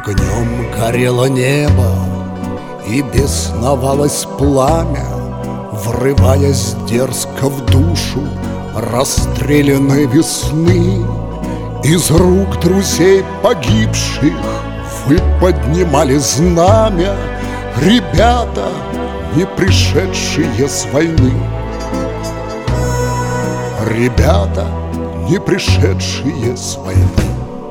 Огнем горело небо, и бесновалось пламя, врываясь дерзко в душу расстрелянной весны. Из рук друзей погибших вы поднимали знамя, ребята, не пришедшие с войны. Ребята, не пришедшие с войны.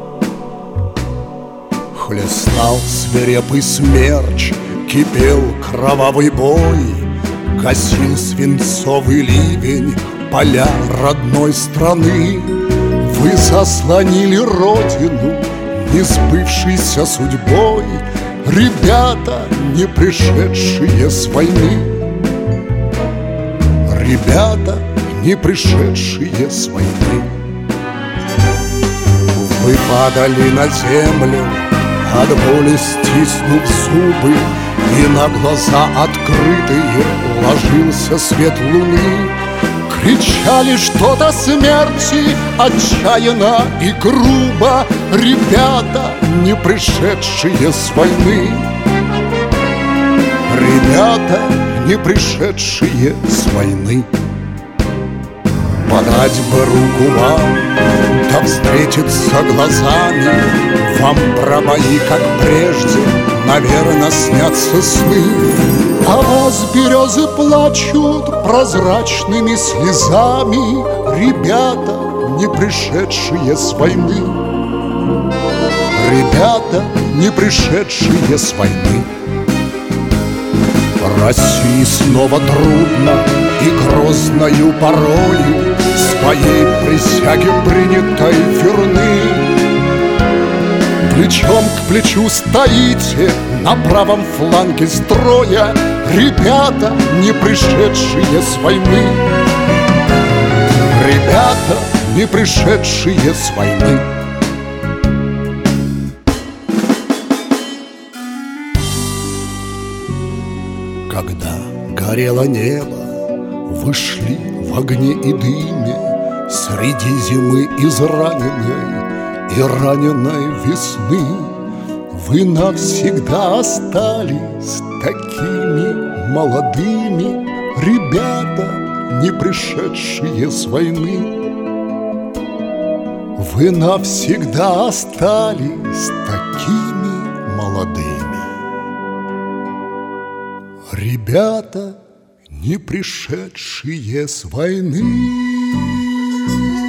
Хлестал свирепый смерч, кипел кровавый бой, гасил свинцовый ливень поля родной страны. Вы заслонили родину несбывшейся судьбой, ребята, не пришедшие с войны. Ребята, не пришедшие с войны. Вы падали на землю, от боли стиснув зубы, и на глаза открытые ложился свет луны. Кричали что-то смерти отчаянно и грубо, ребята, не пришедшие с войны. Ребята, не пришедшие с войны. Подать бы руку вам, да встретиться глазами, вам про бои, как прежде, наверно, снятся сны. А вас березы плачут прозрачными слезами, ребята, не пришедшие с войны. Ребята, не пришедшие с войны. России снова трудно и грозною порою своей присяге принятой верны. Плечом к плечу стоите на правом фланге строя, ребята, не пришедшие с войны. Ребята, не пришедшие с войны. Когда горело небо, вы шли в огне и дыме среди зимы израненной и раненой весны. Вы навсегда остались такими молодыми, ребята, не пришедшие с войны. Вы навсегда остались такими молодыми. Ребята, не пришедшие с войны.